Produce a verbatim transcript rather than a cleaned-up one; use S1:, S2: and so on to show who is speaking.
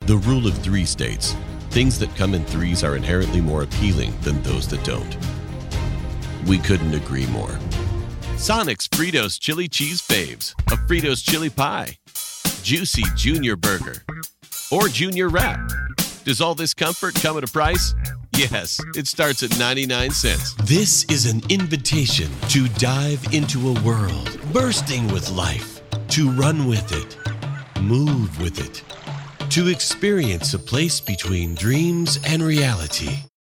S1: The rule of three states, things that come in threes are inherently more appealing than those that don't. We couldn't agree more. Sonic's Fritos Chili Cheese Faves, a Fritos Chili Pie, Juicy Junior Burger, or Junior Wrap. Does all this comfort come at a price? Yes, it starts at ninety-nine cents. This is an invitation to dive into a world bursting with life, to run with it, move with it, to experience a place between dreams and reality.